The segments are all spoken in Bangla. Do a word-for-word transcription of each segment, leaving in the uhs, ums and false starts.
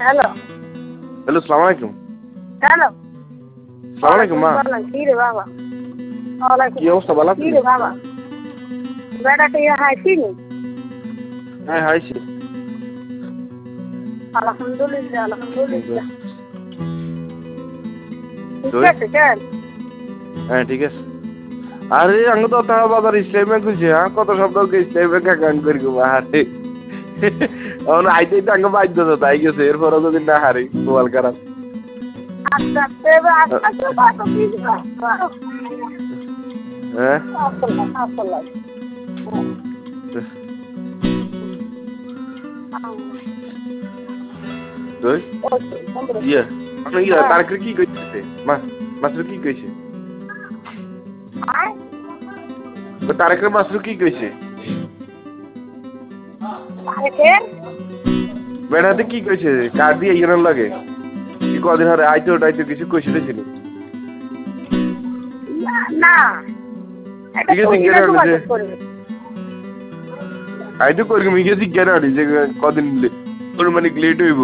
হ্যালো হ্যালো সালাম আলাইকুম। হ্যালো সালাম আলাইকুম মা। কি রে বাবা? কি অবস্থা ভালো আছেন? কি রে বাবা? বেড়াতে হাইছি নি? হ্যাঁ হাইছি। আলহামদুলিল্লাহ আলহামদুলিল্লাহ। ঠিক তুই? আছে চল। হ্যাঁ ঠিক আছে। আরে আঙ্গ তো তারা বাজার ইসলাম ব্যাংক খুলছে হ্যাঁ কত শব্দ ইসলাম ব্যাংক অ্যাকাউন্ট করি গো আরে এখন আইতেই তো আঙ্গ বাধ্য তো তাই গেছে এরপরও যদি না হারি মোবাইল খারাপ। আস্তে আস্তে এবার আস্তে আস্তে কত কি হ্যাঁ আসলে আসলে তুই ইয়ে আপনি ইয়ে তারক কি কইছে মা মাসরু কি কইছে তারকের মাসরু কি কইছে তারকের বেড়াতে কি কইছে কার দিয়ে ইয়ের লাগে কি কদিন ধরে আইতে ওটাইতে কিছু কইছে ছিল না ঠিক আছে গেরানি আইতো করি আমি গেছি গেরানি যে কদিন তোর মানে লেট হইব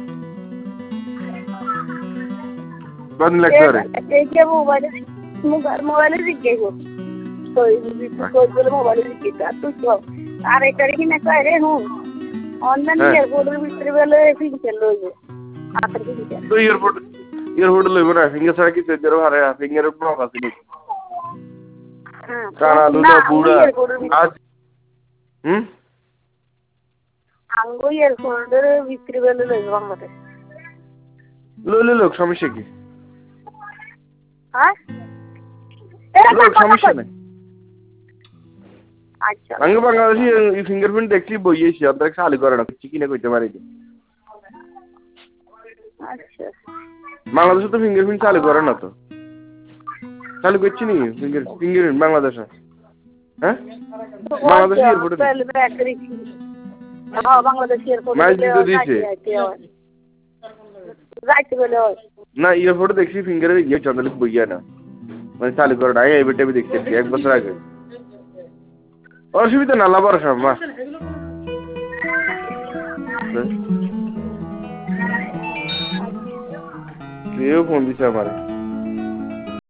কদিন লাগতে পারে এই যে মোবাইলে মোবাইলে জিজ্ঞেস কই কই বলে মোবাইলে জিজ্ঞেস তুই তো আর এটা কি না কই রে হুঁ অনলাইন এয়ারপোর্টের ভিতরে বেলে ফিঙ্গার লইবো আতর কি তো এয়ারপোর্ট এয়ারপোর্ট লইবো না ফিঙ্গার ছাড়া কি তেজের হারে ফিঙ্গারের প্রভাব আছে নি কানা লুলো বুড়া আজ হুম আঙ্গো এয়ারপোর্টের ভিতরে বেলে লইবো বাংলাদেশ লইলে লোক সমস্যা কি হ্যাঁ লোক সমস্যা নাই আচ্ছা আঙ্গ বাংলাদেশি এই ফিঙ্গারপ্রিন্ট দেখছি বইয়েছি অন্তরে খালি করে না কিছু কিনে কইতে পারি আচ্ছা বাংলাদেশে তো ফিঙ্গারপ্রিন্ট চালু করে না তো চালু করছি নি ফিঙ্গার ফিঙ্গারপ্রিন্ট বাংলাদেশে হ্যাঁ বাংলাদেশি এয়ারপোর্টে হ্যাঁ বাংলাদেশি এয়ারপোর্টে মাইজিদো দিছে যাইতে বলে না এয়ারপোর্টে দেখছি ফিঙ্গারে ইয়ে চন্দ্রলিক বইয়া না মানে চালু করে না এই বেটা দেখছি এক বছর আগে অসুবিধা না লাভ আর মা কেউ ফোন দিছে আমারে